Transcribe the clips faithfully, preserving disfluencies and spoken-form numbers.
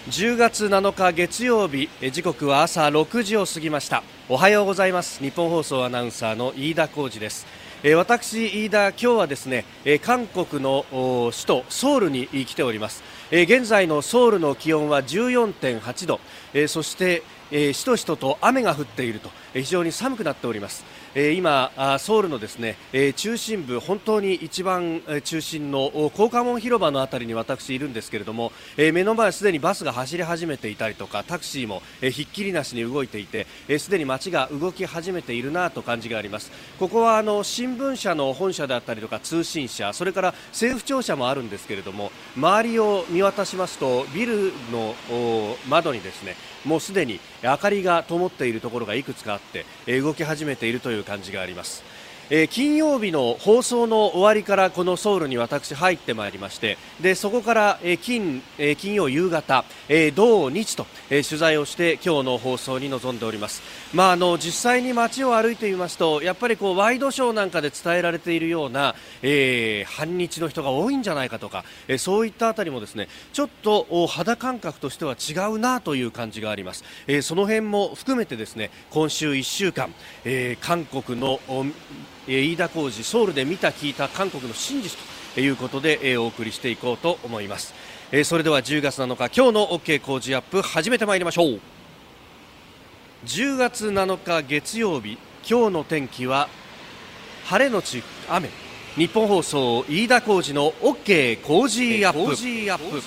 じゅうがつなのか月曜日、時刻は朝ろくじを過ぎました。おはようございます。日本放送アナウンサーの飯田浩司です。私飯田、今日はですね、韓国の首都ソウルに来ております。現在のソウルの気温は じゅうよんてんはちど、そしてしとしとと雨が降っていると非常に寒くなっております。今ソウルのですね中心部、本当に一番中心の光化門広場のあたりに私いるんですけれども、目の前すでにバスが走り始めていたりとか、タクシーもひっきりなしに動いていて、すでに街が動き始めているなと感じがあります。ここはあの新聞社の本社であったりとか通信社、それから政府庁舎もあるんですけれども、周りを見渡しますとビルの窓にですねもうすでに明かりが灯っているところがいくつかあって、動き始めているという感じがあります。えー、金曜日の放送の終わりからこのソウルに私入ってまいりまして、でそこから、えー 金, えー、金曜夕方、えー、土日と、えー、取材をして今日の放送に臨んでおります。まあ、あの実際に街を歩いてみますと、やっぱりこうワイドショーなんかで伝えられているような、えー、反日の人が多いんじゃないかとか、えー、そういったあたりもですねちょっと肌感覚としては違うなという感じがあります。えー、その辺も含めてですね今週いっしゅうかん、えー、韓国の飯田浩司、ソウルで見た聞いた韓国の真実ということでお送りしていこうと思います。それではじゅうがつなのか、今日の OK 工事アップ始めてまいりましょう。じゅうがつなのか月曜日、今日の天気は晴れのち雨。日本放送飯田浩司の OK 工事アップ。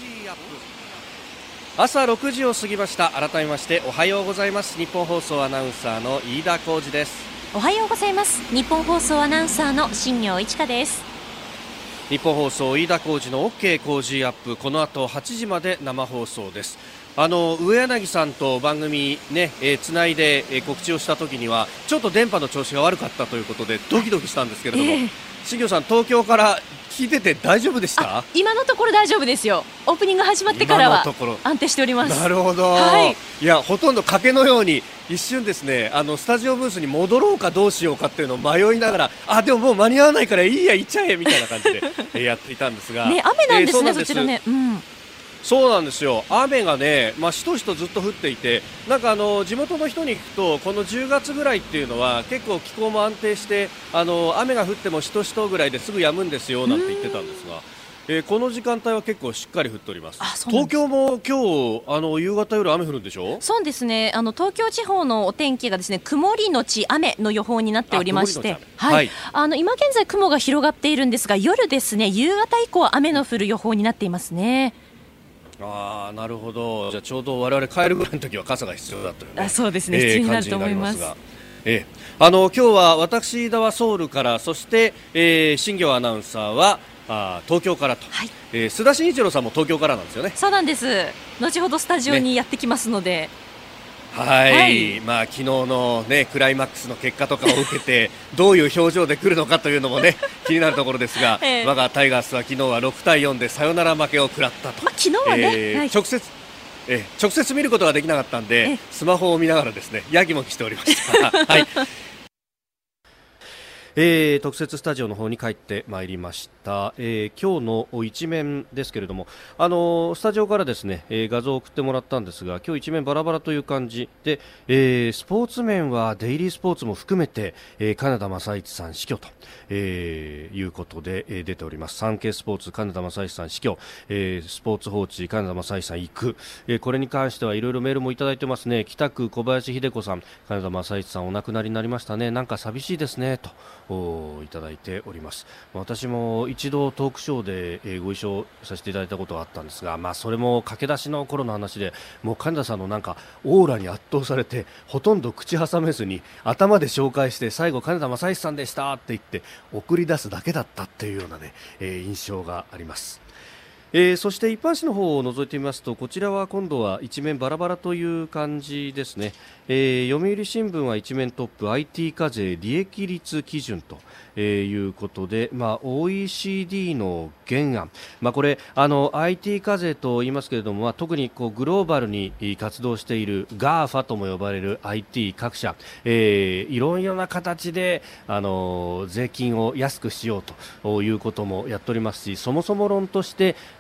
朝ろくじを過ぎました。改めましておはようございます。日本放送アナウンサーの飯田浩司です。 おはようございます。日本放送アナウンサーの新業一華です。 日本放送飯田浩司の OK 工事アップ、この後はちじまで生放送です。あの上柳さんと番組ね、えー、つないで、えー、告知をした時にはちょっと電波の調子が悪かったということでドキドキしたんですけれども、えー、新業さん、東京から聞いてて大丈夫でした？ 今のところ大丈夫ですよ。オープニング始まってからは安定しております。 なるほど、はい、いやほとんど賭けのように一瞬ですね、あのスタジオブースに戻ろうかどうしようかっていうのを迷いながら、あでももう間に合わないからいいや行っちゃえみたいな感じでえやっていたんですが、 ね、雨なんですね、えー、そちらね、うん、 そうなんですよ。雨がね、まあ、しとしとずっと降っていて、なんかあの地元の人に聞くとこのじゅうがつぐらいっていうのは結構気候も安定して、あの雨が降ってもしとしとぐらいですぐ止むんですよなんて言ってたんですが、えー、この時間帯は結構しっかり降っております。東京も今日あの夕方夜雨降るんでしょ？ そうですね、あの東京地方のお天気がですね曇りのち雨の予報になっておりまして、はい、あの今現在雲が広がっているんですが、夜ですね夕方以降は雨の降る予報になっていますね。 あなるほど。じゃあちょうど我々帰るぐらいの時は傘が必要だという、ね、 あそうですね、必要になると思います。 えー、あの今日は私飯田はソウルから、そして、えー、新業アナウンサーはあ東京からと、はい、えー、須田慎一郎さんも東京からなんですよね。 そうなんです。後ほどスタジオにやってきますので、ね、 はい、はい、まあ、昨日の、ね、クライマックスの結果とかを受けてどういう表情で来るのかというのも、ね、気になるところですが、えー、我がタイガースは昨日はろくたいよんでサヨナラ負けを食らったと、 まあ、昨日はね、 えーはい、 直接え直接見ることができなかったんでスマホを見ながらですねやきもきしておりました、はい、えー、特設スタジオの方に帰ってまいりました、えー、今日の一面ですけれども、あのー、スタジオからですね、えー、画像を送ってもらったんですが、今日一面バラバラという感じで、えー、スポーツ面はデイリースポーツも含めて、えー、金田正一さん死去と、えー、いうことで、えー、出ております。サンケイスポーツ金田正一さん死去、えー、スポーツ報知金田正一さん行く、えー、これに関してはいろいろメールもいただいてますね。北区小林秀子さん、金田正一さんお亡くなりになりましたね、なんか寂しいですねといただいております。私も一度トークショーでご一緒させていただいたことがあったんですが、まあ、それも駆け出しの頃の話で、もう金田さんのなんかオーラに圧倒されてほとんど口挟めずに頭で紹介して、最後金田正一さんでしたって言って送り出すだけだったっていうような、ねえー、印象があります。えー、そして一般紙の方を覗いてみますと、こちらは今度は一面バラバラという感じですね。えー、読売新聞は一面トップ アイティー 課税利益率基準と、えー、いうことで、まあ、オーイーシーディー の原案、まあ、これあの アイティー 課税と言いますけれども、まあ、特にこうグローバルに活動している ガーファ とも呼ばれる アイティー 各社、えー、いろいろな形であの税金を安くしようということもやっておりますし、そもそも論として、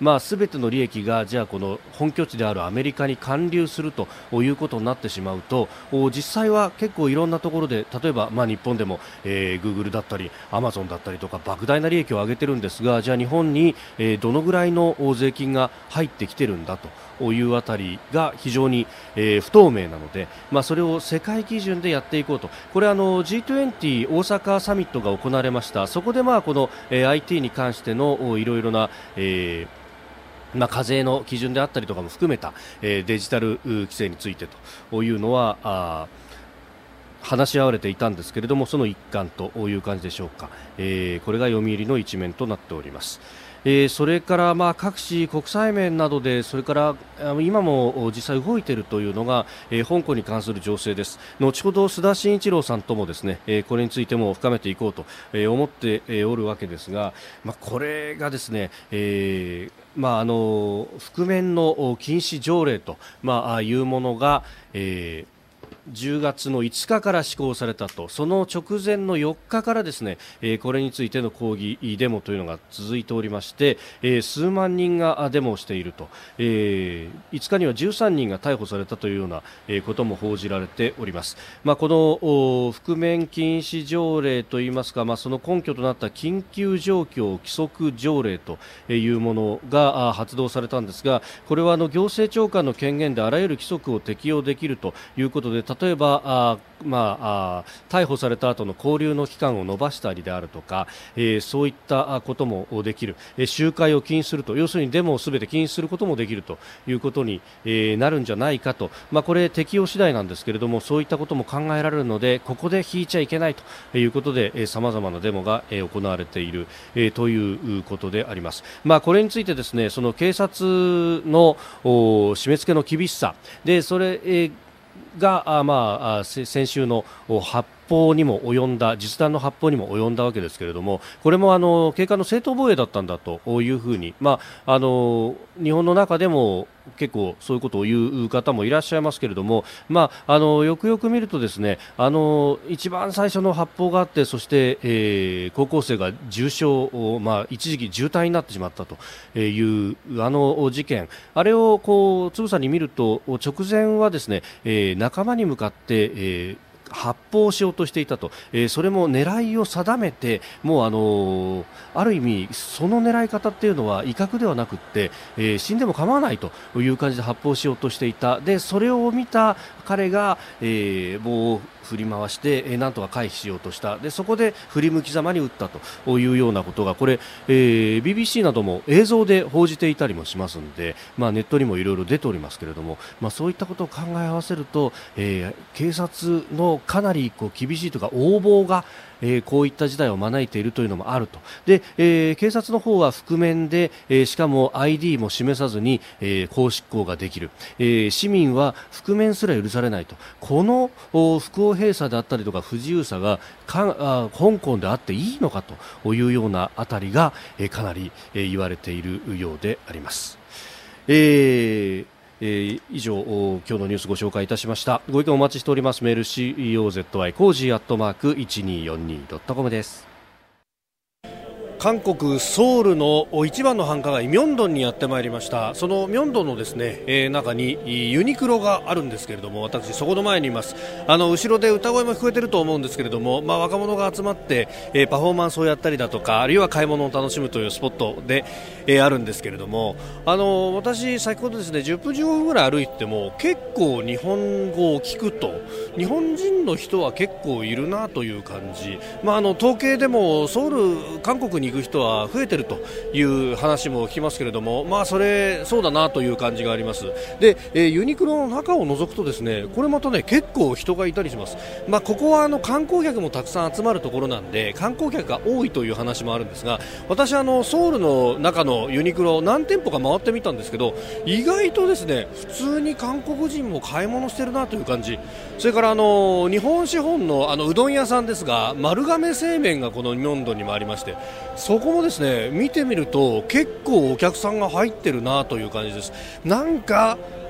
まあ、全ての利益がじゃあこの本拠地であるアメリカに還流するということになってしまうと、実際は結構いろんなところで、例えばまあ日本でも、えー、Google だったりアマゾンだったりとか莫大な利益を上げてるんですが、じゃあ日本に、えー、どのぐらいの税金が入ってきてるんだというあたりが非常に、えー、不透明なので、まあ、それを世界基準でやっていこうと。これあの ジートゥエンティー 大阪サミットが行われました。そこでまあこの、えー、アイティー に関してのいろいろな、えーまあ、課税の基準であったりとかも含めた、えー、デジタル規制についてというのはあ話し合われていたんですけれども、その一環という感じでしょうか。えー、これが読売の一面となっております。えー、それからまあ各地国際面などで、それから今も実際動いているというのが、えー、香港に関する情勢です。後ほど須田慎一郎さんともですね、えー、これについても深めていこうと、えー、思っておるわけですが、まあ、これがですね、えーまあ、あの覆面の禁止条例と、まあ、いうものが、えーじゅうがつのいつかから施行されたと。その直前のよっかからですね、えー、これについての抗議デモというのが続いておりまして、えー、数万人がデモをしていると、えー、いつかにはじゅうさんにんが逮捕されたというような、えー、ことも報じられております。まあ、この覆面禁止条例といいますか、まあ、その根拠となった緊急状況規則条例というものが発動されたんですが、これはあの行政長官の権限であらゆる規則を適用できるということで、例えばあ、まあ、あ逮捕された後の勾留の期間を延ばしたりであるとか、えー、そういったこともできる、えー、集会を禁止すると、要するにデモをすべて禁止することもできるということに、えー、なるんじゃないかと、まあ、これ適用次第なんですけれども、そういったことも考えられるので、ここで引いちゃいけないということでさまざまなデモが、えー、行われている、えー、ということであります。まあ、これについてですね、その警察の締め付けの厳しさで、それ、えーがあ、まあ、先週の発砲にも及んだ、実弾の発砲にも及んだわけですけれども、これもあの警官の正当防衛だったんだというふうに、まあ、あの日本の中でも結構そういうことを言う方もいらっしゃいますけれども、まあ、あのよくよく見るとですね、あの一番最初の発砲があって、そして、えー、高校生が重傷、まあ、一時期重体になってしまったというあの事件、あれをこうつぶさに見ると、直前はですね、えー、仲間に向かって、えー発砲しようとしていたと、えー、それも狙いを定めて、もうあのー、ある意味その狙い方っていうのは威嚇ではなくって、えー、死んでも構わないという感じで発砲しようとしていた。でそれを見た彼が、えー、棒を振り回して、えー、なんとか回避しようとした。でそこで振り向きざまに撃ったというようなことが、これ、えー、ビービーシー なども映像で報じていたりもしますので、まあ、ネットにもいろいろ出ておりますけれども、まあ、そういったことを考え合わせると、えー、警察のかなりこう厳しいというか横暴が、えー、こういった事態を招いているというのもあると。で、えー、警察の方は覆面で、えー、しかも アイディー も示さずに、えー、公執行ができる、えー、市民は覆面すら許されないと。この不公平さであったりとか不自由さがかあ香港であっていいのかというようなあたりが、えー、かなり、えー、言われているようであります。えーえー、以上今日のニュースご紹介いたしました。ご意見お待ちしております。メール シーオーゼットワイ コージーアットマーク いちにーよんにードットコム です。韓国ソウルの一番の繁華街ミョンドンにやってまいりました。そのミョンドンのですね、えー、中にユニクロがあるんですけれども、私そこの前にいます。あの後ろで歌声も聞こえてると思うんですけれども、まあ、若者が集まって、えー、パフォーマンスをやったりだとか、あるいは買い物を楽しむというスポットで、えー、あるんですけれども、あの私先ほどですねじゅっぷんじゅうごふんぐらい歩いても結構日本語を聞くと、日本人の人は結構いるなという感じ、まあ、あの統計でもソウル韓国に行く人は増えてるという話も聞きますけれども、まあそれそうだなという感じがあります。で、えー、ユニクロの中を覗くとですね、これまたね結構人がいたりします。まあここはあの観光客もたくさん集まるところなんで観光客が多いという話もあるんですが、私あのソウルの中のユニクロ何店舗か回ってみたんですけど、意外とですね普通に韓国人も買い物してるなという感じ。それからあの日本資本のあのうどん屋さんですが、丸亀製麺がこのミョンドンにもありまして、そこもですね見てみると結構お客さんが入ってるなという感じです。なんか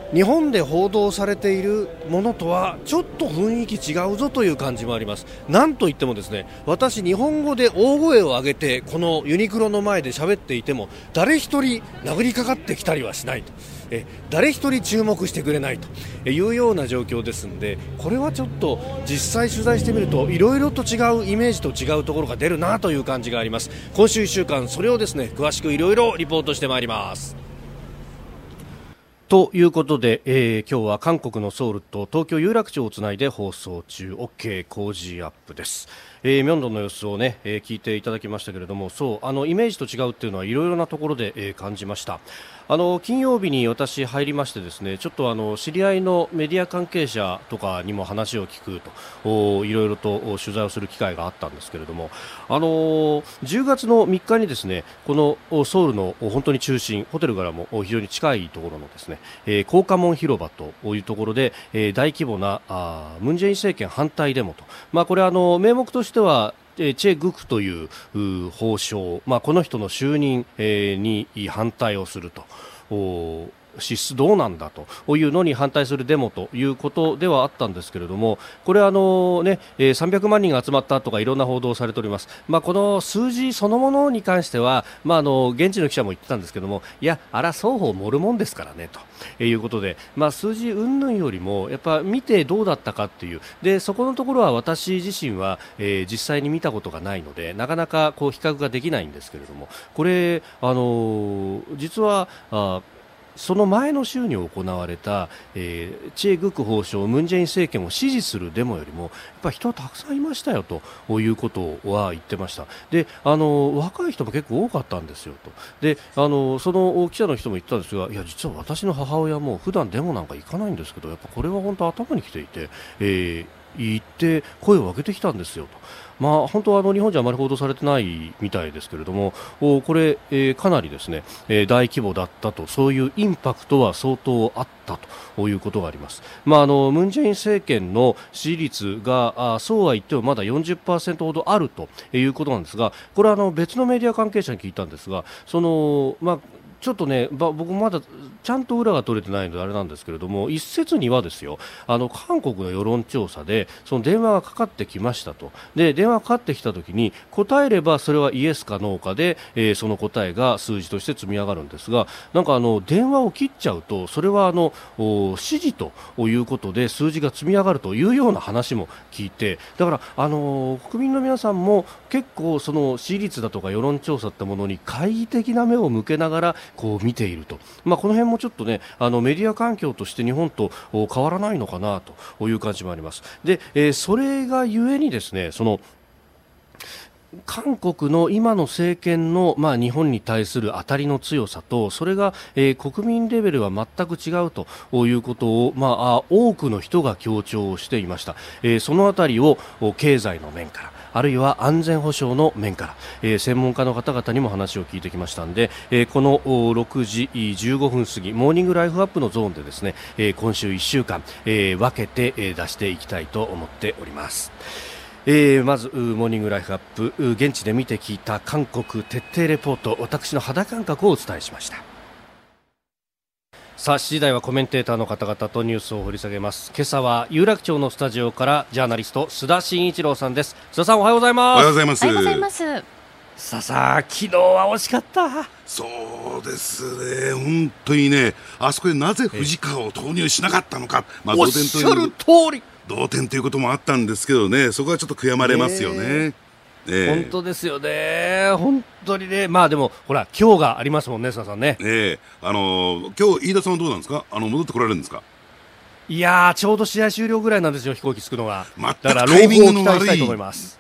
日本で報道されているものとはちょっと雰囲気違うぞという感じもあります。なんといってもですね、私日本語で大声を上げてこのユニクロの前で喋っていても誰一人殴りかかってきたりはしないと、え誰一人注目してくれないというような状況ですので、これはちょっと実際取材してみるといろいろと違うイメージと違うところが出るなという感じがあります。今週いっしゅうかんそれをですね詳しくいろいろリポートしてまいります。ということで、えー、今日は韓国のソウルと東京有楽町をつないで放送中 OK 工事アップです。えー、ミョンドンの様子をね、えー、聞いていただきましたけれども、そうあのイメージと違うっていうのはいろいろなところで、えー、感じました。あの金曜日に私入りましてですね、ちょっとあの知り合いのメディア関係者とかにも話を聞くといろいろと取材をする機会があったんですけれども、あのじゅうがつのみっかにですね、このソウルの本当に中心、ホテルからも非常に近いところのですね、えー、光化門広場というところで、えー、大規模なあムン・ジェイン政権反対デモと、まあ、これはあの名目としてはチェ・グクという法相、まあ、この人の就任、えー、に反対をすると、支出どうなんだというのに反対するデモということではあったんですけれども、これはあの、ね、さんびゃくまんにんが集まったとかいろんな報道されております。まあ、この数字そのものに関しては、まあ、あの現地の記者も言ってたんですけども、いや、あら双方盛るもんですからねということで、まあ、数字云々よりもやっぱ見てどうだったかっていう、でそこのところは私自身は、えー、実際に見たことがないのでなかなかこう比較ができないんですけれども、これあの実はあその前の週に行われた、えー、チェ・グク法相ムン・ジェイン政権を支持するデモよりもやっぱ人はたくさんいましたよということは言ってました。であの若い人も結構多かったんですよと。であのその記者の人も言ったんですが、いや実は私の母親も普段デモなんか行かないんですけど、やっぱこれは本当頭にきていて、えー言って声を上げてきたんですよと。まあ、本当はあの日本じゃあまり報道されてないみたいですけれども、これ、えー、かなりですね、えー、大規模だったと、そういうインパクトは相当あったということがあります。まあ、あのムン・ジェイン政権の支持率があそうは言ってもまだ よんじゅっパーセント ほどあるということなんですが、これはあの別のメディア関係者に聞いたんですが、そのまあちょっとね、僕まだちゃんと裏が取れてないのであれなんですけれども、一説にはですよ、あの韓国の世論調査でその電話がかかってきましたと。で電話がかかってきたときに答えればそれはイエスかノーかで、えー、その答えが数字として積み上がるんですが、なんかあの電話を切っちゃうとそれはあの支持ということで数字が積み上がるというような話も聞いて、だからあの国民の皆さんも結構その支持率だとか世論調査ってものに懐疑的な目を向けながらこう見ていると、まあ、この辺もちょっとね、あのメディア環境として日本と変わらないのかなという感じもあります。で、えー、それがゆえにですね、その韓国の今の政権の、まあ、日本に対する当たりの強さと、それが、えー、国民レベルは全く違うということを、まあ、多くの人が強調していました。えー、そのあたりを経済の面からあるいは安全保障の面から、えー、専門家の方々にも話を聞いてきましたので、えー、このろくじじゅうごふん過ぎモーニングライフアップのゾーンでですね、えー、今週いっしゅうかん、えー、分けて、えー、出していきたいと思っております。えー、まずモーニングライフアップ、現地で見て聞いた韓国徹底レポート、私の肌感覚をお伝えしました。さあしちじ台はコメンテーターの方々とニュースを掘り下げます。今朝は有楽町のスタジオからジャーナリスト須田慎一郎さんです。須田さん、おはようございます。 おはようございます。 おはようございます。 さあさあ、昨日は惜しかった。 そうですね、本当にね、あそこでなぜ藤川を投入しなかったのか、まあ、同点という、おっしゃる通り同点ということもあったんですけどね、そこはちょっと悔やまれますよね。えー、 本当ですよね、本当にね。まあでもほら今日がありますもんね、須田さんね。 えー、あのー、今日飯田さんはどうなんですか、あの戻ってこられるんですか。 いやー、ちょうど試合終了ぐらいなんですよ、飛行機着くのが。 全くだからタイミングの悪い、 朗報を期待したいと思います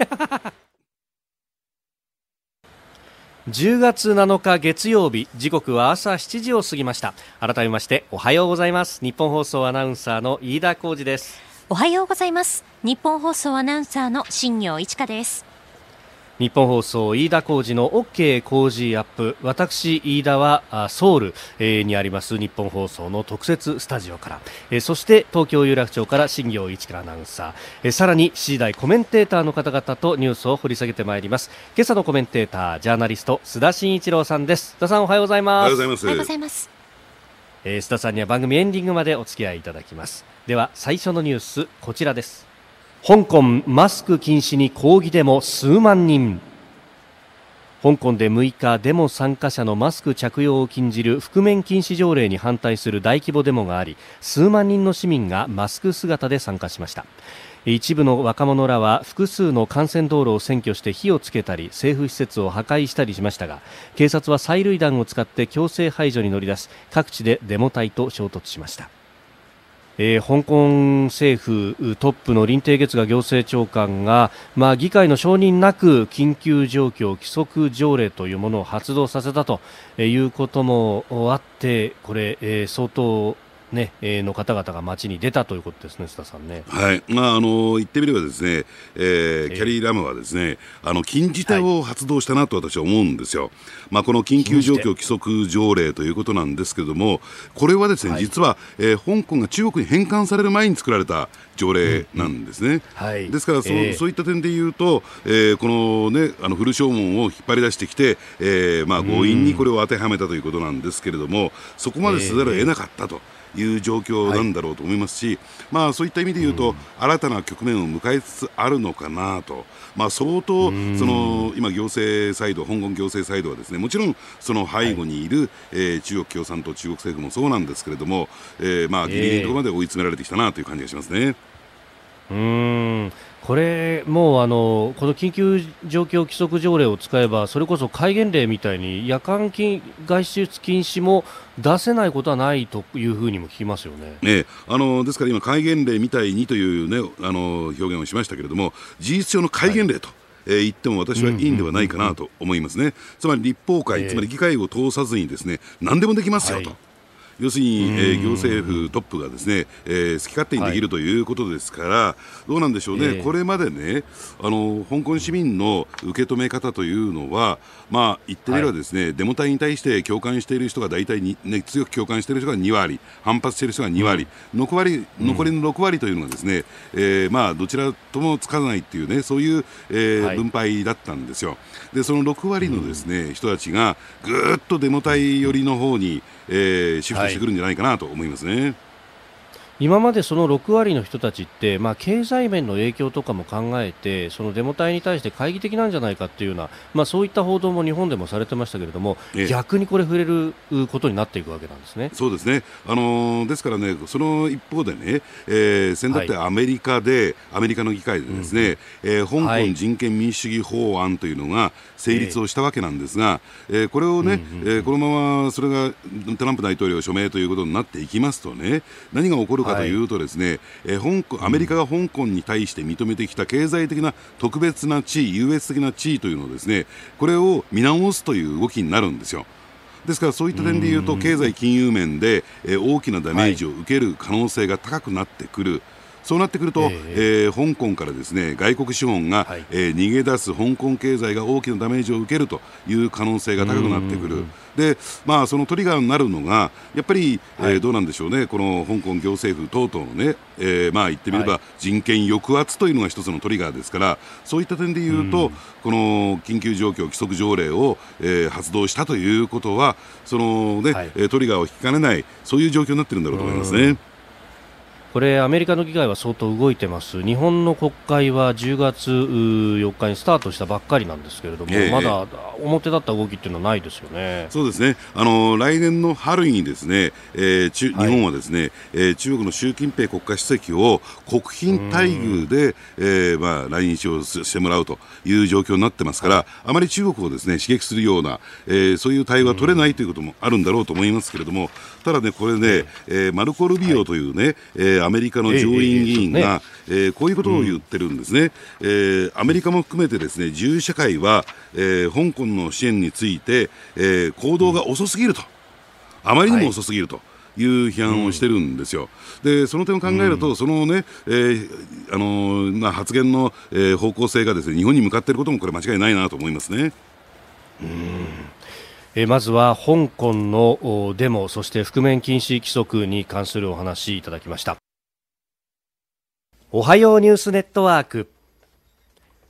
じゅうがつなのか月曜日、時刻は朝しちじを過ぎました。改めましておはようございます。日本放送アナウンサーの飯田浩司です。 おはようございます。日本放送アナウンサーの新業一華です。 日本放送飯田浩司の OK 工事アップ、私飯田はソウルにあります日本放送の特設スタジオから、そして東京有楽町から新業一華アナウンサー、さらにしちじ台コメンテーターの方々とニュースを掘り下げてまいります。今朝のコメンテータージャーナリスト須田慎一郎さんです。須田さん、おはようございます。 おはようございます。 おはようございます。 えー、須田さんには番組エンディングまでお付き合いいただきます。では最初のニュース、こちらです。香港マスク禁止に抗議デモ数万人。香港でむいか、デモ参加者のマスク着用を禁じる覆面禁止条例に反対する大規模デモがあり、数万人の市民がマスク姿で参加しました。一部の若者らは複数の幹線道路を占拠して火をつけたり政府施設を破壊したりしましたが、警察は催涙弾を使って強制排除に乗り出し、各地でデモ隊と衝突しました。えー、香港政府トップの林鄭月娥行政長官が、まあ、議会の承認なく緊急状況規則条例というものを発動させたということもあって、これ、えー、相当ね、えー、の方々が街に出たということですね、須田さんね。 はい、まあ、あの言ってみればですね、えー、キャリー・ラムはですね、あの禁じ手を発動したなと私は思うんですよ。はい、まあ、この緊急状況規則条例ということなんですけれども、これはですね、はい、実は、えー、香港が中国に返還される前に作られた条例なんですね。うんうん、はい、ですからそ、えー、そういった点で言うと、えー、このね、あの古正門を引っ張り出してきて、えーまあ、強引にこれを当てはめたということなんですけれども、そこまでせざるを得なかったという状況なんだろうと思いますし、はい、まあ、そういった意味で言うと、うん、新たな局面を迎えつつあるのかなと、まあ、相当、うん、その今行政サイド、香港行政サイドはですね、もちろんその背後にいる、はい、えー、中国共産党、中国政府もそうなんですけれども、えーまあ、ギリギリのところまで追い詰められてきたなという感じがしますね。 うーん、これもうあのこの緊急状況規則条例を使えば、それこそ戒厳令みたいに夜間禁外出禁止も出せないことはないというふうにも聞きますよね。 ね、あのですから今戒厳令みたいにという、ね、あの表現をしましたけれども、事実上の戒厳令と、はい、えー、言っても私はいいんではないかなと思いますね。つまり立法会、えー、つまり議会を通さずにですね、何でもできますよと、はい、要するに、えー、行政府トップがですね、えー、好き勝手にできるということですから、はい、どうなんでしょうね、えー、これまでね、あの香港市民の受け止め方というのは、まあ、言ってみればですね、はい、デモ隊に対して共感している人が大体に、ね、強く共感している人がにわり、反発している人がにわり、うん、残り、残りのろくわりというのがですね、えーまあ、どちらともつかないっていうね、そういう、えーはい、分配だったんですよ。でそのろくわりのですね、うん、人たちがぐーっとデモ隊寄りの方に、えー、シフトしてくるんじゃないかなと思いますね。はい、 今までそのろくわりの人たちって、まあ、経済面の影響とかも考えて、そのデモ隊に対して懐疑的なんじゃないかっていうような、まあ、そういった報道も日本でもされてましたけれども、ええ、逆にこれ触れることになっていくわけなんですね。 そうですね、あのー、ですからね、その一方でね、えー、先だってアメリカで、はい、アメリカの議会でですね、うんえー、香港人権民主主義法案というのが成立をしたわけなんですが、えー、これをね、うんうんうんえー、このままそれがトランプ大統領署名ということになっていきますとね、何が起こるかというとですね、はいえー、香港アメリカが香港に対して認めてきた経済的な特別な地位、優越的な地位というのをですね、これを見直すという動きになるんですよ。ですからそういった点でいうと、経済金融面で、えー、大きなダメージを受ける可能性が高くなってくる。そうなってくると、えーえー、香港からですね、外国資本が、はいえー、逃げ出す香港経済が大きなダメージを受けるという可能性が高くなってくる。で、まあ、そのトリガーになるのがやっぱり、はいえー、どうなんでしょうね、この香港行政府等々のね、えーまあ、言ってみれば、はい、人権抑圧というのが一つのトリガーですから、そういった点でいうと、この緊急状況規則条例を、えー、発動したということは、そのね、はい、トリガーを引きかねない、そういう状況になっているんだろうと思いますね。 これアメリカの議会は相当動いてます。日本の国会はじゅうがつよっかにスタートしたばっかりなんですけれども、えー、まだ表立った動きっていうのはないですよね。 そうですね、あの来年の春にですね、えー中はい、日本はですね、えー、中国の習近平国家主席を国賓待遇で、えーまあ、来日をしてもらうという状況になってますから、あまり中国をですね刺激するような、えー、そういう対応は取れないということもあるんだろうと思いますけれども、ただね、これね、えー、マルコ・ルビオというね、はいえーアメリカの上院議員が、えーえーえーこういうことを言ってるんですね。うんえー、アメリカも含めてですね、自由社会は、えー、香港の支援について、えー、行動が遅すぎると、あまりにも遅すぎるという批判をしてるんですよ。でその点を考えると、うん、そのね、えーあのーまあ、発言の、えー、方向性がですね、日本に向かっていることもこれ間違いないなと思いますね。 うんえー、まずは香港のデモ、そして覆面禁止規則に関するお話いただきました。おはようニュースネットワーク。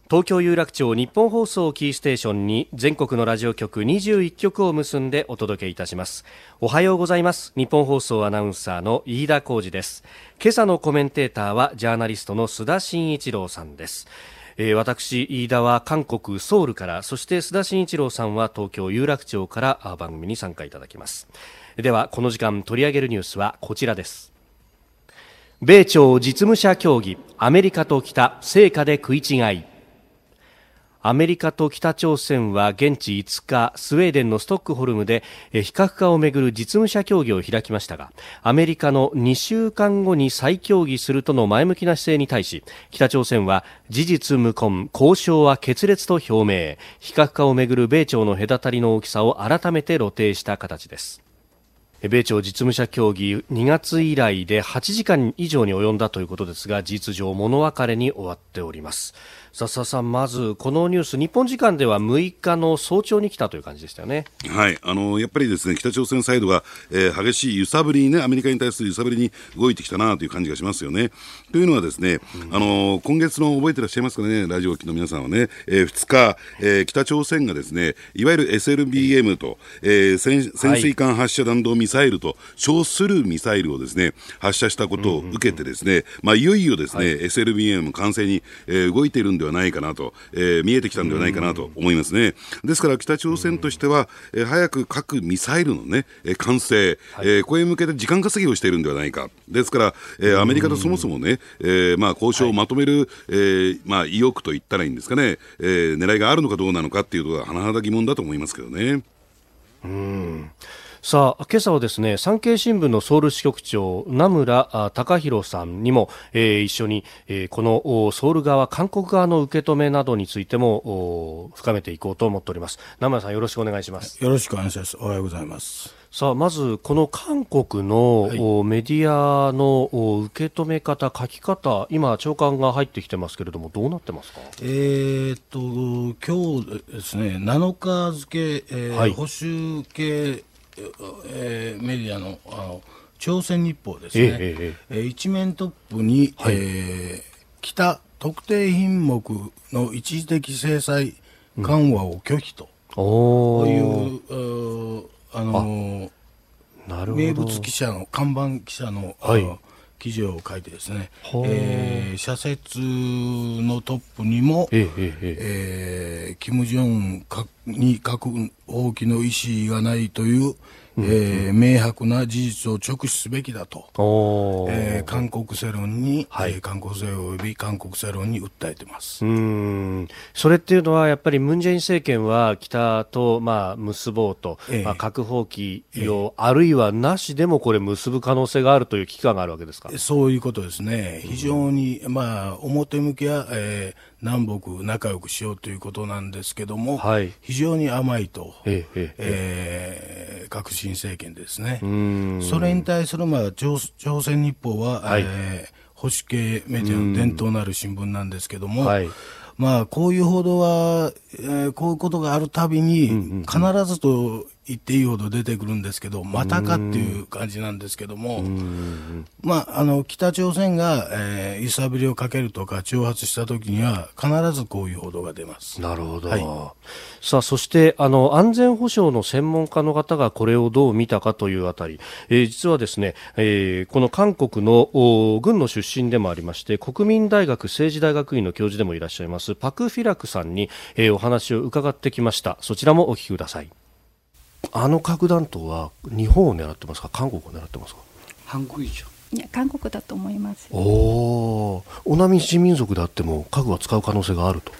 東京有楽町日本放送キーステーションに全国のラジオ局にじゅういっきょくを結んでお届けいたします。おはようございます。日本放送アナウンサーの飯田浩司です。今朝のコメンテーターはジャーナリストの須田慎一郎さんです。えー、私飯田は韓国ソウルから、そして須田慎一郎さんは東京有楽町から番組に参加いただきます。ではこの時間取り上げるニュースはこちらです。米朝実務者協議、アメリカと北成果で食い違い。アメリカと北朝鮮は現地いつかスウェーデンのストックホルムで非核化をめぐる実務者協議を開きましたが、アメリカのにしゅうかんごに再協議するとの前向きな姿勢に対し、北朝鮮は事実無根、交渉は決裂と表明。非核化をめぐる米朝の隔たりの大きさを改めて露呈した形です。米朝実務者協議にがつ以来ではちじかん以上に及んだということですが、事実上物別れに終わっております。笹さん、まずこのニュース、日本時間ではむいかの早朝に来たという感じでしたよね。 はい、あのやっぱりですね、北朝鮮サイドが、えー、激しい揺さぶりにね、アメリカに対する揺さぶりに動いてきたなという感じがしますよね。というのはですね、うん、あの今月の覚えてらっしゃいますかね、ラジオを聴きの皆さんはね、えー、ふつか、えー、北朝鮮がですね、いわゆる エスエルビーエム と、えー、潜, 潜水艦発射弾道ミサイルと称するミサイルをですね発射したことを受けてですね、うんうんうん、まあ、いよいよですね、はい、エスエルビーエム 完成に、えー、動いているんではないかなと、えー、見えてきたんではないかなと思いますね。ですから北朝鮮としては、えー、早く核ミサイルの、ね、完成、はい、えー、これに向けて時間稼ぎをしているんではないか。ですから、えー、アメリカとそもそもね、えーまあ、交渉をまとめる、はい、えーまあ、意欲と言ったらいいんですかね、えー、狙いがあるのかどうなのかっていうのは甚だ疑問だと思いますけどね。 うーん、さあ、今朝はですね、産経新聞のソウル支局長名村隆弘さんにも、えー、一緒に、えー、このソウル側、韓国側の受け止めなどについても深めていこうと思っております。名村さん、よろしくお願いします。 よろしくお願いします。おはようございます。 さあ、まずこの韓国の、はい、メディアの受け止め方、書き方、今朝刊が入ってきてますけれども、どうなってますか。 えー、っと今日ですね、なのか付、えーはい、保守系えー、メディア の, あの朝鮮日報ですね、えええー、一面トップに、はい、えー、北特定品目の一時的制裁緩和を拒否と、うん、いうあのなるほど、名物記者の看板記者の、はい、記事を書いてですね、えー、社説のトップにも、えええー、金正恩に核放棄の意思がないという、うん、えー、明白な事実を直視すべきだと、えー、韓国世論に、はい、えー、韓国政府及び韓国世論に訴えてます。 うーん、それっていうのはやっぱりムン・ジェイン政権は北と、まあ、結ぼうと、えーまあ、核放棄を、えー、あるいはなしでもこれ結ぶ可能性があるという危機感があるわけですか。 そういうことですね。非常に、まあ、表向きは、えー南北仲良くしようということなんですけども、はい、非常に甘いと、えええー、革新政権ですね。うーん、それに対する、まあ、朝, 朝鮮日報は、はい、えー、保守系メディアの伝統のある新聞なんですけども、はい、まあ、こういう報道は、えー、こういうことがあるたびに、うんうんうん、必ずと言っていいほど出てくるんですけど、またかっていう感じなんですけども、まあ、あの北朝鮮が、えー、揺さぶりをかけるとか挑発したときには必ずこういう報道が出ます。 なるほど、はい、さあ、そしてあの安全保障の専門家の方がこれをどう見たかというあたり、えー、実はですね、えー、この韓国の軍の出身でもありまして、国民大学政治大学院の教授でもいらっしゃいますパク・フィラクさんに、えー、お話を伺ってきました。そちらもお聞きください。あの核弾頭は日本を狙ってますか、韓国を狙ってますか。 韓国以上、 いや、韓国だと思います。 おお、남인新民族であっても核は使う可能性があると。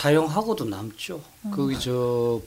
사용하고도 남죠. 거기 저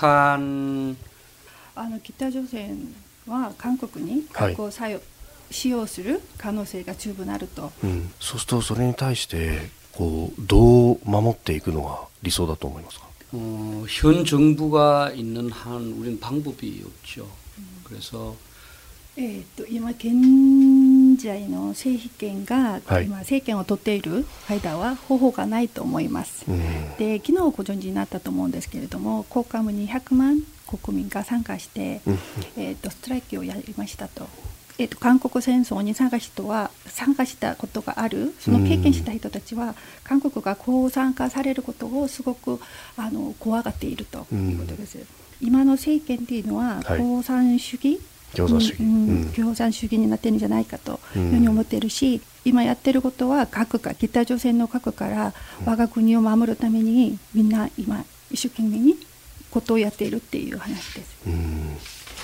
북한、 あの北朝鮮は韓国に核を採用、はい、使用する可能性が十分あると、 うん、そうするとそれに対してこうどう守っていくのが理想だと思いますか。 어, 현 정부가 있는 한 우리는 방법이 없죠. 그래서 えー、と今現在の政権が、はい、今政権を取っている間は方法がないと思います、うん、で昨日ご存知になったと思うんですけれども、国家にひゃくまん国民が参加して、うん、えー、とストライキをやりましたと。 えっと、韓国戦争に参加した人は参加したことがある、その経験した人たちは、韓国がこう参加されることをすごくあの怖がっているということです。今の政権というのは共産主義、 共産主義、 うんうん、共産主義になっているんじゃないかというふうに思っているし、今やってることは核か北朝鮮の核から我が国を守るためにみんな今一生懸命にことをやっているっていう話です。うん、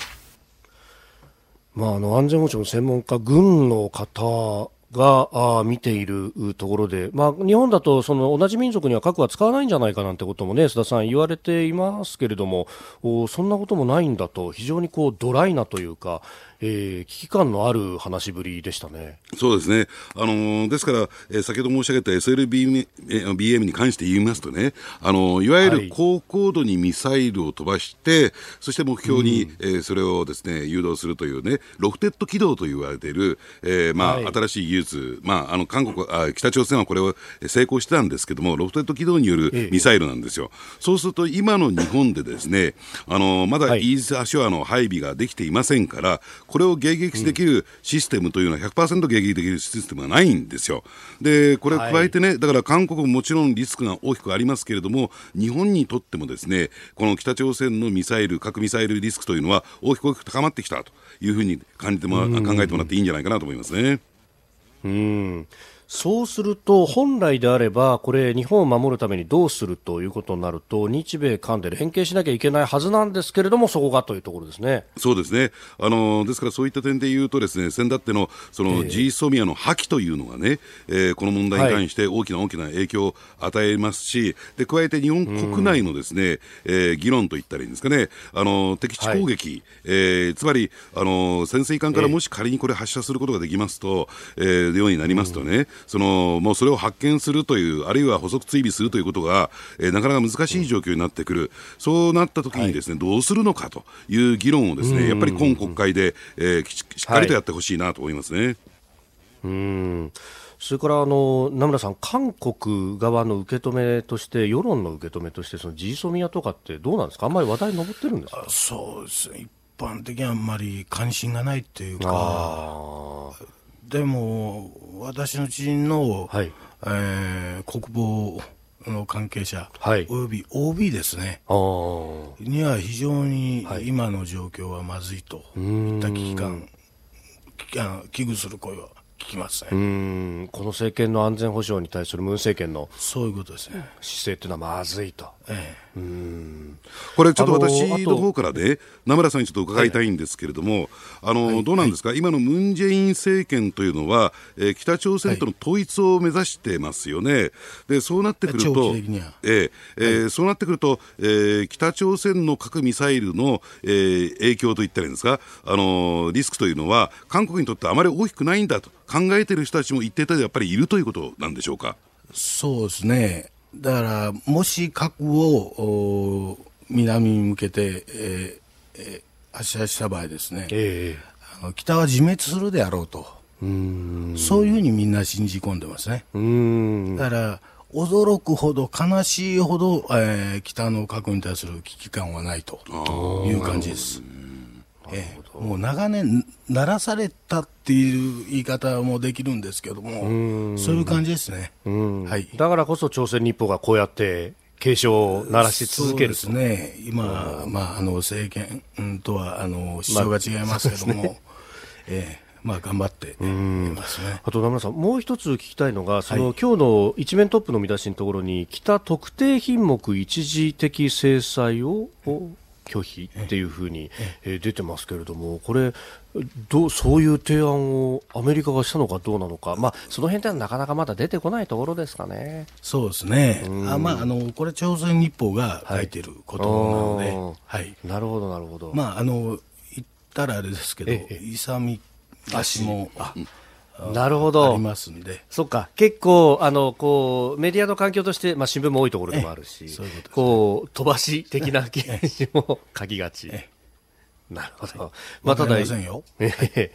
まあ、あの安全保障の専門家、軍の方があ見ているところで、まあ、日本だとその同じ民族には核は使わないんじゃないかなんてこともね、須田さん言われていますけれども、そんなこともないんだと、非常にこうドライなというか、えー、危機感のある話ぶりでしたね。 そうですね。あのー、ですから、えー、先ほど申し上げた エスエルビーエム に関して言いますとね、あのー、いわゆる高高度にミサイルを飛ばして、はい、そして目標に、うんえー、それをですね誘導するというね、ロフテッド軌道と言われている、えーまあはい、新しい技術、まあ、あの韓国あ北朝鮮はこれを成功してたんですけども、ロフテッド軌道によるミサイルなんですよ。ええ、そうすると今の日本でですね、あのー、まだイージス・アショアの配備ができていませんから、これを迎撃できるシステムというのは ひゃくパーセント 迎撃できるシステムがないんですよ。でこれを加えてね、はい、だから韓国ももちろんリスクが大きくありますけれども、日本にとってもですね、この北朝鮮のミサイル核ミサイルリスクというのは大きく大きく高まってきたというふうに感じても考えてもらっていいんじゃないかなと思いますね。 うんそうすると本来であればこれ日本を守るためにどうするということになると、日米韓で連携しなきゃいけないはずなんですけれども、そこがというところですね。 そうですね。あのですからそういった点で言うとですね、先だってのその ジーソミアの破棄というのがね、えー、この問題に関して大きな大きな影響を与えますし、はい、で加えて日本国内のですね、えー、議論といったらいいんですかね、あの敵地攻撃、はいえー、つまりあの潜水艦からもし仮にこれ発射することができますと、えー、ようになりますとね、そのもうそれを発見するという、あるいは捕捉追尾するということが、えー、なかなか難しい状況になってくる、うん、そうなったときにですね、はい、どうするのかという議論をですね、やっぱり今国会で、えー、しっかりとやってほしいなと思いますね。はい、 うんそれからあの名村さん、韓国側の受け止めとして、世論の受け止めとして、そのジーソミアとかってどうなんですか、あんまり話題に上ってるんですか。 そうですね、一般的にあんまり関心がないっていうか、でも私の知人の、はいえー、国防の関係者、はい、および オービー ですねには非常に今の状況はまずいといった危機感、危惧する声は聞きますね。 うーんこの政権の安全保障に対するムン政権のそういうことですね、 姿勢というのはまずいと、ええ、うーんこれちょっと私の方からね、名村さんにちょっと伺いたいんですけれども、はい、あの、はい、どうなんですか、はい、今のムン・ジェイン政権というのは、えー、北朝鮮との統一を目指してますよね。はい、でそうなってくると、長期的には、えーえーはい、そうなってくると、えー、北朝鮮の核ミサイルの、えー、影響といったらいいんですか、あのリスクというのは韓国にとってあまり大きくないんだと考えている人たちも一定程度やっぱりいるということなんでしょうか。 そうですね。だからもし核を南に向けて、えーえー、発射した場合ですね、えー、あの北は自滅するであろうと、うーんそういうふうにみんな信じ込んでますね。うーんだから驚くほど悲しいほど、えー、北の核に対する危機感はないという感じです。えー、もう長年鳴らされたっていう言い方もできるんですけども、うそういう感じですね。 はい、だからこそ朝鮮日報がこうやって警鐘を鳴らし続けると。 そうですね。今、まあ、あの政権とはあの主張が違いますけども、まあねえーまあ、頑張っていますね。 あと名村さん、もう一つ聞きたいのが、その、はい、今日の一面トップの見出しのところに、北特定品目一時的制裁を拒否っていうふうに出てますけれども、これどうそういう提案をアメリカがしたのかどうなのか、まあ、その辺ではなかなかまだ出てこないところですかね。 そうですね。あ、まあ、あのこれ朝鮮日報が書いてることなので、はいはい、 なるほどなるほど。 まあ、あの言ったらあれですけど、勇み足もなるほどありますんで、 そっか、結構あのこうメディアの環境として、まあ、新聞も多いところでもあるし、そういうことですね、こう飛ばし的な記事も書きがち。なるほど。まあ、ただ、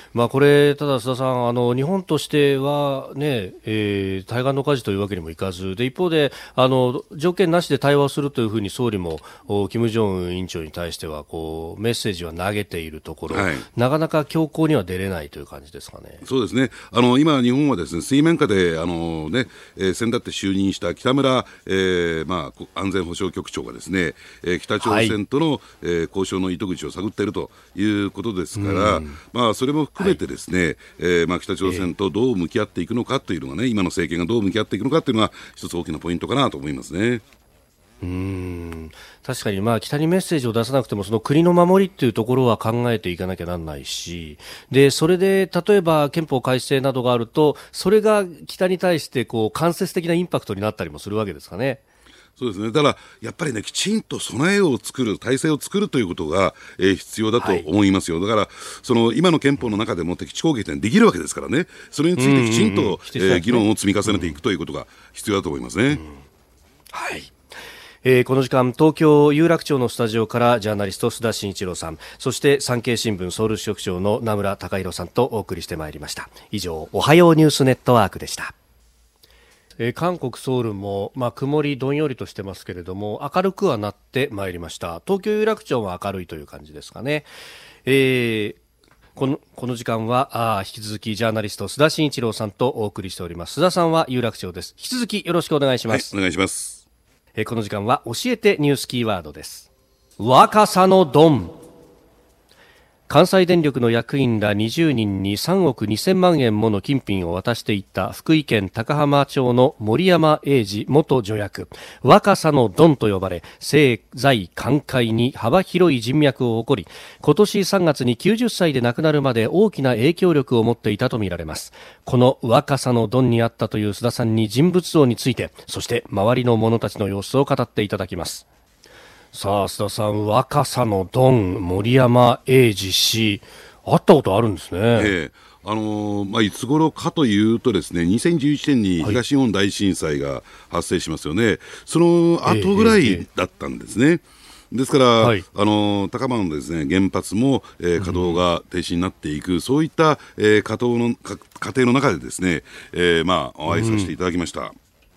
まあ、これただ須田さん、あの日本としては、ねえー、対岸の火事というわけにもいかずで、一方であの条件なしで対話をするというふうに総理も金正恩委員長に対してはこうメッセージは投げているところ、はい、なかなか強硬には出れないという感じですかね。 そうですね、あの今、日本はですね、水面下であの、ねえー、先だって就任した北村、えーまあ、安全保障局長がですね、えー、北朝鮮との、はいえー、交渉の糸口を探っているということですから、まあ、それも含めてですね、はいえーまあ、北朝鮮とどう向き合っていくのかというのがね、今の政権がどう向き合っていくのかというのが一つ大きなポイントかなと思いますね。 うーん確かに、まあ、北にメッセージを出さなくてもその国の守りというところは考えていかなきゃなんないし、でそれで例えば憲法改正などがあるとそれが北に対してこう間接的なインパクトになったりもするわけですかね。 そうですね。だからやっぱりね、きちんと備えを作る、体制を作るということが、えー、必要だと思いますよ。はい、だからその今の憲法の中でも敵地攻撃ってできるわけですからね。それについてきちんと、うんうんうんえー、議論を積み重ねていくということが必要だと思いますね。うん、 はい。えー、この時間東京有楽町のスタジオからジャーナリスト須田慎一郎さん、そして産経新聞ソウル支局長の名村貴弘さんとお送りしてまいりました。以上、おはようニュースネットワークでした。えー、韓国ソウルも、まあ、曇りどんよりとしてますけれども明るくはなってまいりました。東京有楽町は明るいという感じですかね。えーこの、この時間はあ引き続きジャーナリスト須田慎一郎さんとお送りしております。須田さんは有楽町です。引き続きよろしくお願いします。 はい、お願いします。 えー、この時間は教えてニュースキーワードです。若さのドン。関西電力の役員らにじゅうにんにさんおくにせんまんえんもの金品を渡していった福井県高浜町の森山英二元助役、若さのドンと呼ばれ政財官界に幅広い人脈を誇り、今年さんがつにきゅうじゅっさいで亡くなるまで大きな影響力を持っていたとみられます。この若さのドンにあったという須田さんに人物像について、そして周りの者たちの様子を語っていただきます。さあ須田さん、若さのドン森山英二氏会ったことあるんですね。ええあのーまあ、いつ頃かというとですね、にせんじゅういちねんに東日本大震災が発生しますよね、はい、その後ぐらいだったんですね、ええええ、ですから、はい、あのー、高浜のですね原発も、えー、稼働が停止になっていく、うん、そういった、えー、過程の過程の中でですね、えーまあ、お会いさせていただきました。うん、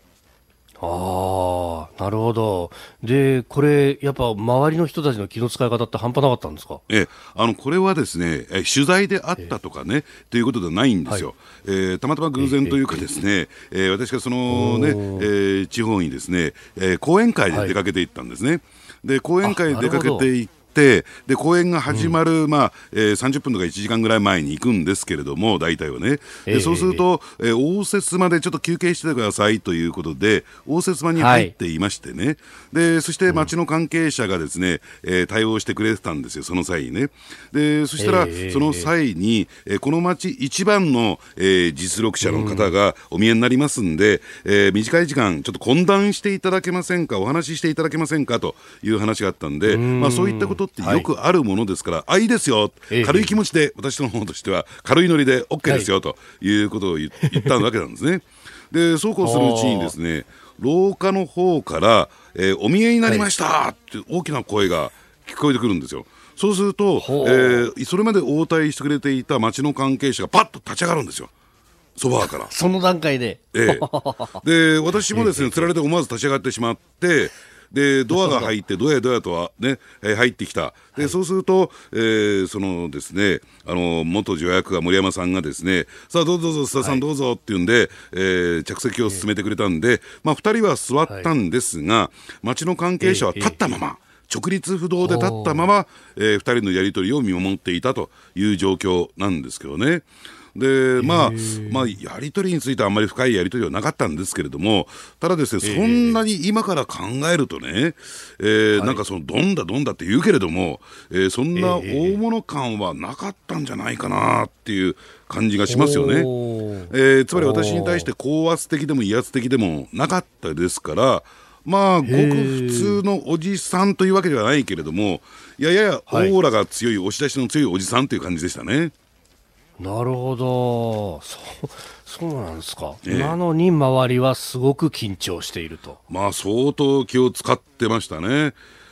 ああ、なるほど。で、これやっぱ周りの人たちの気の使い方って半端なかったんですか？ えあのこれはですね、え取材であったとかね、えー、ということではないんですよ、はい、えー、たまたま偶然というかですね、えーえー、私がそのね、えー、地方にですね、えー、講演会で出かけていったんですね、はい、で講演会で出かけていってで講演が始まる、うんまあえー、さんじゅっぷんとかいちじかんぐらい前に行くんですけれども、大体はね、えー、そうすると、えー、応接間でちょっと休憩しててくださいということで応接間に入っていましてね、はい、でそして町の関係者がですね、えー、対応してくれてたんですよ、その際にね。でそしたら、えー、その際に、えー、この町一番の、えー、実力者の方がお見えになりますんで、うんえー、短い時間ちょっと懇談していただけませんか、お話ししていただけませんかという話があったんで、まあ、そういったことってよくあるものですから、はい、あいいですよ、軽い気持ちで、私の方としては軽いノリで OK ですよ、はい、ということを言ったわけなんですね。でそうこうするうちにですね、廊下の方から、えー、お見えになりましたって大きな声が聞こえてくるんですよ。そうすると、えー、それまで応対してくれていた町の関係者がパッと立ち上がるんですよ、そばからその段階で、 えー、で私もですねつられて思わず立ち上がってしまってでドアが入ってドヤドヤとは、ねえー、入ってきた。で、はい、そうすると、えー、そのですねあの元助役が森山さんがですね、さあどうぞどうぞ須田さんどうぞっていうんで、はいえー、着席を進めてくれたんで、まあ、ふたりは座ったんですが、はい、町の関係者は立ったまま、えーえー、直立不動で立ったまま、えー、ふたりのやり取りを見守っていたという状況なんですけどね。でまあまあ、やり取りについてはあんまり深いやり取りはなかったんですけれども、ただですね、そんなに今から考えるとね、えーはい、なんかそのどんだどんだって言うけれども、えー、そんな大物感はなかったんじゃないかなっていう感じがしますよね。えー、つまり私に対して高圧的でも威圧的でもなかったですから、まあごく普通のおじさんというわけではないけれども、いやややオーラが強い、押し出しの強いおじさんという感じでしたね。 なるほど、そ、そうなんですか、ええ、なのに周りはすごく緊張していると。 まあ相当気を使ってましたね。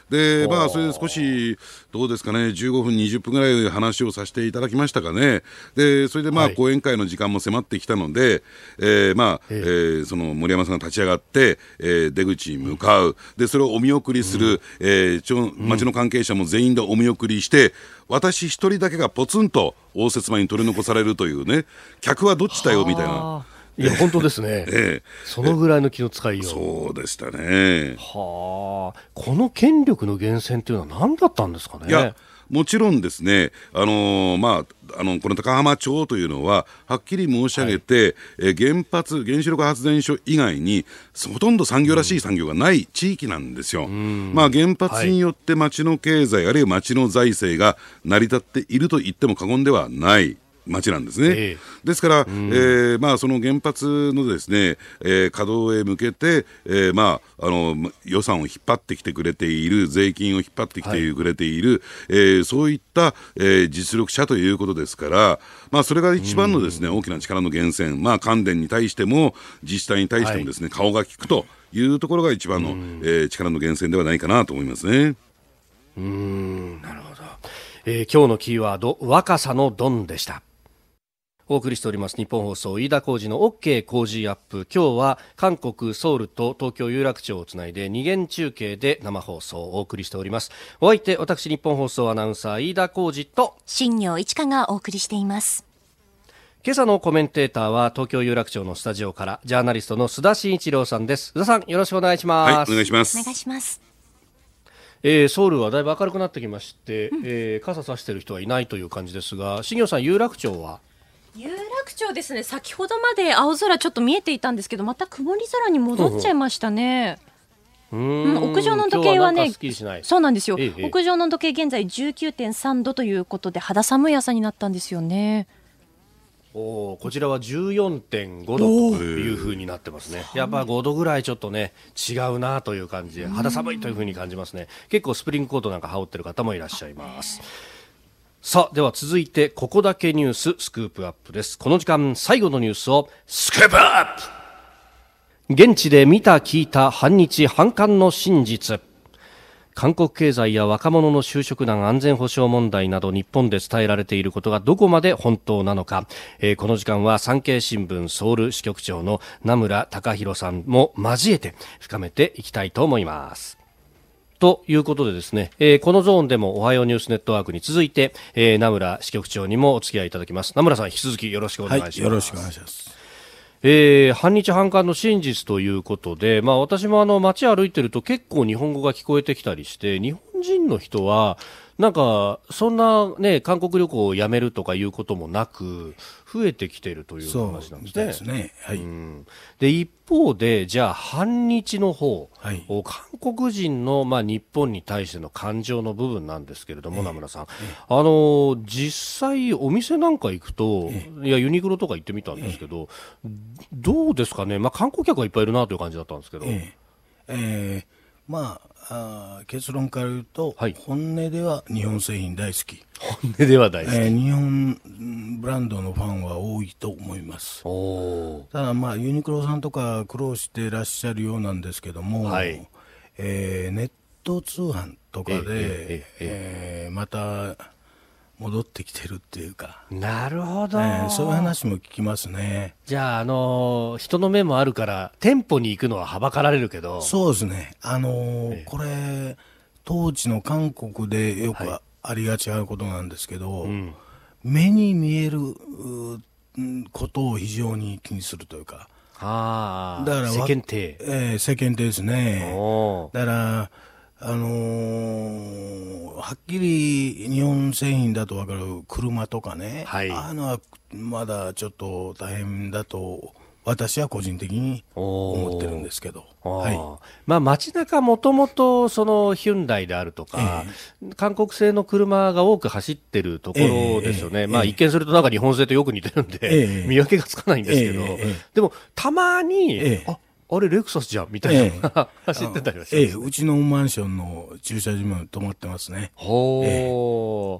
で、まあ、それで少しどうですかね、じゅうごふんにじゅっぷんぐらい話をさせていただきましたかね。でそれでまあ、はい、講演会の時間も迫ってきたので、えーまあえー、その森山さんが立ち上がって、えー、出口に向かう、でそれをお見送りする、うんえー、ちょ町の関係者も全員でお見送りして、私一人だけがポツンと応接間に取り残されるというね、客はどっちだよみたいな。 いや本当ですね、ええ、そのぐらいの気の使いよう。 そうでしたね。 はあ、この権力の源泉というのは何だったんですかね。 いやもちろんですね、あのーまあ、あのこの高浜町というのははっきり申し上げて、はい、え原発原子力発電所以外にほとんど産業らしい産業がない地域なんですよ、うんまあ、原発によって町の経済、はい、あるいは町の財政が成り立っていると言っても過言ではない町なんですね、えー、ですから、うんえーまあ、その原発のですね、えー、稼働へ向けて、えーまあ、あの予算を引っ張ってきてくれている、税金を引っ張ってきてくれている、はいえー、そういった、えー、実力者ということですから、まあ、それが一番のですね、うん、大きな力の源泉、まあ、関電に対しても自治体に対してもですね、はい、顔が利くというところが一番の、うんえー、力の源泉ではないかなと思いますね。 うーんなるほど、えー、今日のキーワード若さのドンでした。お送りしております日本放送飯田浩司の OK 工事アップ。今日は韓国ソウルと東京有楽町をつないで二元中継で生放送をお送りしております。お相手私日本放送アナウンサー飯田浩司と新業一華がお送りしています。 今朝のコメンテーターは東京有楽町のスタジオからジャーナリストの須田慎一郎さんです。須田さんよろしくお願いします。 はい、お願いします。 お願いします。 えー、ソウルはだいぶ明るくなってきまして、うんえー、傘さしてる人はいないという感じですが、新業さん有楽町は有楽町ですね、先ほどまで青空ちょっと見えていたんですけど、また曇り空に戻っちゃいましたね。うんうんうん、屋上の時計はね、 はそうなんですよ、ええ、屋上の時計現在 じゅうきゅうてんさんどということで肌寒い朝になったんですよね。 おこちらは じゅうよんてんごどという風になってますね。やっぱごどぐらいちょっとね違うなという感じで肌寒いという風に感じますね。結構スプリングコートなんか羽織ってる方もいらっしゃいます。さあでは続いてここだけニューススクープアップです。この時間最後のニュースをスクープアップ。現地で見た聞いた反日反韓の真実。韓国経済や若者の就職難、安全保障問題など日本で伝えられていることがどこまで本当なのか、えー、この時間は産経新聞ソウル支局長の名村貴弘さんも交えて深めていきたいと思います。ということでですね、えー、このゾーンでもおはようニュースネットワークに続いて、えー、名村支局長にもお付き合いいただきます。名村さん引き続きよろしくお願いします。はい、 よろしくお願いします。 えー、反日反韓の真実ということで、まあ、私もあの街歩いてると結構日本語が聞こえてきたりして、日本人の人はなんかそんな、ね、韓国旅行をやめるとかいうこともなく増えてきているという話なんですね。 そうですね、はい、うんで一方でじゃあ反日の方、はい、韓国人の、まあ、日本に対しての感情の部分なんですけれども、えー、名村さん、えー、あの実際お店なんか行くと、えー、いやユニクロとか行ってみたんですけど、えー、どうですかね、まあ、観光客はいっぱいいるなという感じだったんですけど、えーえー、まああ結論から言うと、はい、本音では日本製品大好き、 本音では大好き、えー、日本ブランドのファンは多いと思います。 おただ、まあ、ユニクロさんとか苦労していらっしゃるようなんですけども、はいえー、ネット通販とかで、えーえーえー、また戻ってきてるっていうか。 なるほど、 えー、そういう話も聞きますね。 じゃあ、あのー、人の目もあるから店舗に行くのははばかられるけど。 そうですね、あのーえー、これ当時の韓国でよくありがちなことなんですけど、はいうん、目に見えることを非常に気にするというか、 あだから世間体、 えー、世間体ですね。だからあのー、はっきり日本製品だと分かる車とかね、はい、ああいうのはまだちょっと大変だと私は個人的に思ってるんですけど、はいまあ、街中もともとそのヒュンダイであるとか、えー、韓国製の車が多く走ってるところですよね、えーまあ、一見するとなんか日本製とよく似てるんで、えー、見分けがつかないんですけど、えー、でもたまに、えー、ああれレクサスじゃんみたいな、えー、走ってたりはします、ねえー、うちのマンションの駐車場に止まってますね。 ほー、えー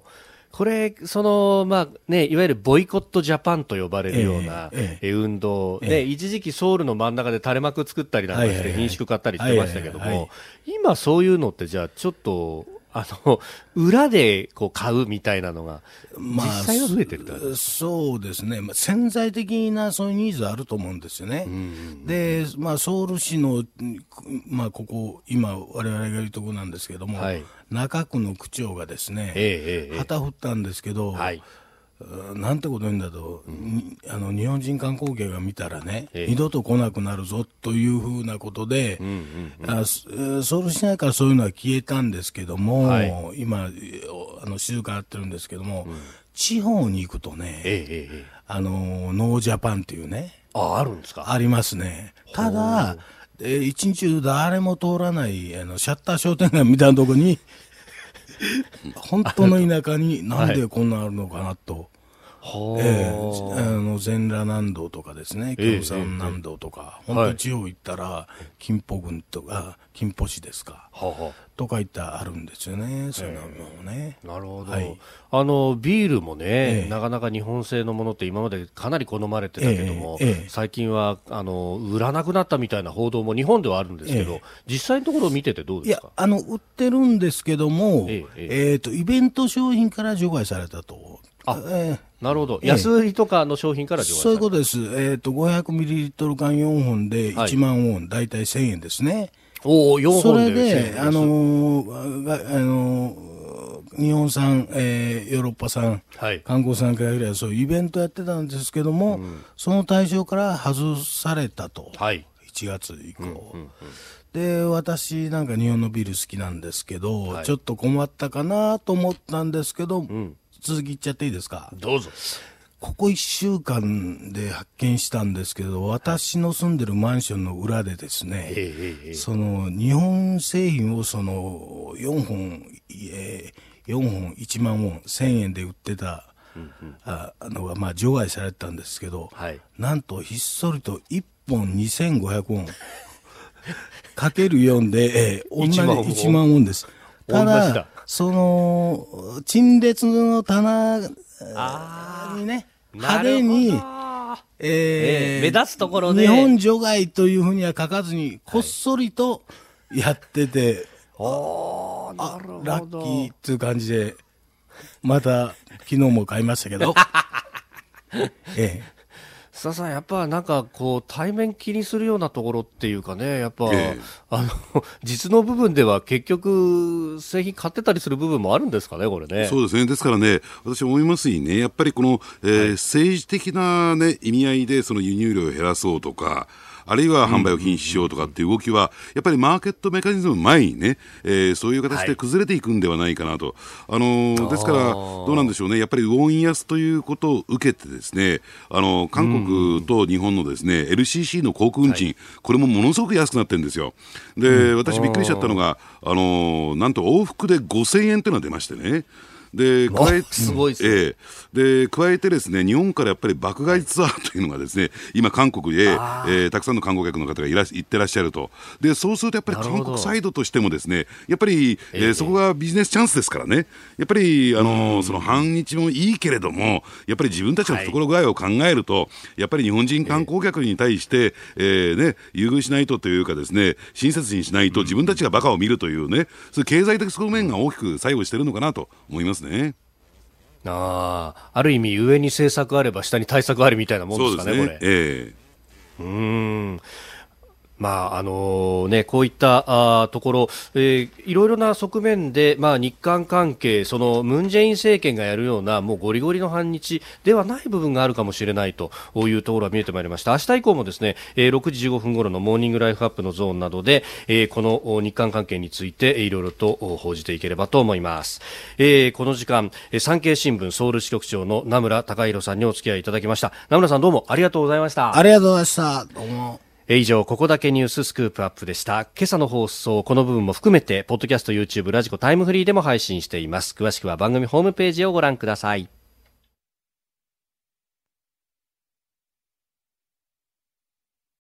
これその、まあね、いわゆるボイコットジャパンと呼ばれるような、えーえー、運動、えーね、一時期ソウルの真ん中で垂れ幕作ったりなんかして品種買ったりしてましたけども、今そういうのってじゃあちょっとあの裏でこう買うみたいなのが実際は増えてるってことですか？ まあ、そうですね、まあ、潜在的なそういうニーズあると思うんですよね。で、まあ、ソウル市の、まあ、ここ今我々がいるところなんですけども、はい、中区の区長がですね、ええ、旗振ったんですけど、はい、なんてこと言うんだと、うん、あの日本人観光客が見たらね、ええ、二度と来なくなるぞというふうなことで、うんうんうん、あソウル市内からそういうのは消えたんですけども、はい、今あの静かになってるんですけども、うん、地方に行くとね、ええ、あのノージャパンっていうね、 あ、あるんですか？ ありますね。ただえー、一日中誰も通らないあのシャッター商店街みたいなところに本当の田舎になんでこんなあるのかなと、はい、えー、あの全裸南道とかですね、京山南道とか、えーえー、本当地方行ったら金浦郡とか金浦市ですか、ははとかいったあるんですよね、そういうのもね。 なるほど、はい、あのビールもね、ええ、なかなか日本製のものって今までかなり好まれてたけども、ええ、最近はあの売らなくなったみたいな報道も日本ではあるんですけど、え、実際のところを見ててどうですか？ いや、あの売ってるんですけども、えええー、とイベント商品から除外されたと。 あ、えー、なるほど、安売りとかの商品から除外された、 そういうことです。えー、とごひゃくミリリットル缶よんほんでいちまんウォン、だいたいせんえんですね。 およんほんでそれで、あのーあのー、日本産、えー、ヨーロッパ産、はい、観光産会ぐらいはそういうイベントやってたんですけども、うん、その対象から外されたと、はい、いちがつ以降、うんうんうん、で私なんか日本のビール好きなんですけど、はい、ちょっと困ったかなと思ったんですけど、うん、続きいっちゃっていいですか？ どうぞ。 ここいっしゅうかんで発見したんですけど、私の住んでるマンションの裏でですね、はい、その日本製品をそのよんほん、えー、よんほんいちまんウォンせんえんで売ってた、うんうん、あのがまあ除外されたんですけど、はい、なんとひっそりといっぽんにせんごひゃくウォンかけるよんで、えー、同じいちまんウォンです。ただその陳列の棚にね、派手に、 えー、目立つところで日本除外というふうには書かずにこっそりとやってて、はい、あなるほど、ラッキーっていう感じでまた昨日も買いましたけどええ、須田さん、やっぱなんかこう対面気にするようなところっていうかね、やっぱ、ええ、あの実の部分では結局製品買ってたりする部分もあるんですかね、これね。 そうですね。ですからね、私思いますにね、やっぱりこの、えーはい、政治的な、ね、意味合いでその輸入量を減らそうとか、あるいは販売を禁止しようとかっていう動きは、やっぱりマーケットメカニズム前にね、えー、そういう形で崩れていくんではないかなと、はい、あのー、ですからどうなんでしょうね、やっぱりウォン安ということを受けてですね、あのー、韓国と日本のですね エルシーシー の航空運賃、はい、これもものすごく安くなってるんですよ。で、うん、私びっくりしちゃったのが、あのー、なんと往復でごせんえんというのが出ましてね。で加えすごいですね、 えー、で加えてですね、日本からやっぱり爆買いツアーというのがですね、今韓国で、えー、たくさんの観光客の方がいら行ってらっしゃると。でそうするとやっぱり韓国サイドとしてもですね、やっぱり、えーえー、そこがビジネスチャンスですからね、やっぱりあのー、その反日もいいけれども、やっぱり自分たちの懐具合を考えると、はい、やっぱり日本人観光客に対して、えーね、優遇しないとというかですね、親切にしないと自分たちがバカを見るというね、そういう経済的側面が大きく作用しているのかなと思いますね。 ああ、ある意味上に政策あれば下に対策ありみたいなもんですかね、これ。えー、うーん、まああのね、こういったあところ、えー、いろいろな側面で、まあ、日韓関係、そのムン・ジェイン政権がやるようなもうゴリゴリの反日ではない部分があるかもしれないというところが見えてまいりました。明日以降もですね、えー、ろくじじゅうごふん頃のモーニングライフアップのゾーンなどで、えー、この日韓関係についていろいろと報じていければと思います。えー、この時間、産経新聞ソウル支局長の名村貴弘さんにお付き合いいただきました。名村さん、どうもありがとうございました。 ありがとうございました。どうも。 以上、ここだけニューススクープアップでした。今朝の放送、この部分も含めてポッドキャスト、YouTube、ラジコ、タイムフリーでも配信しています。詳しくは番組ホームページをご覧ください。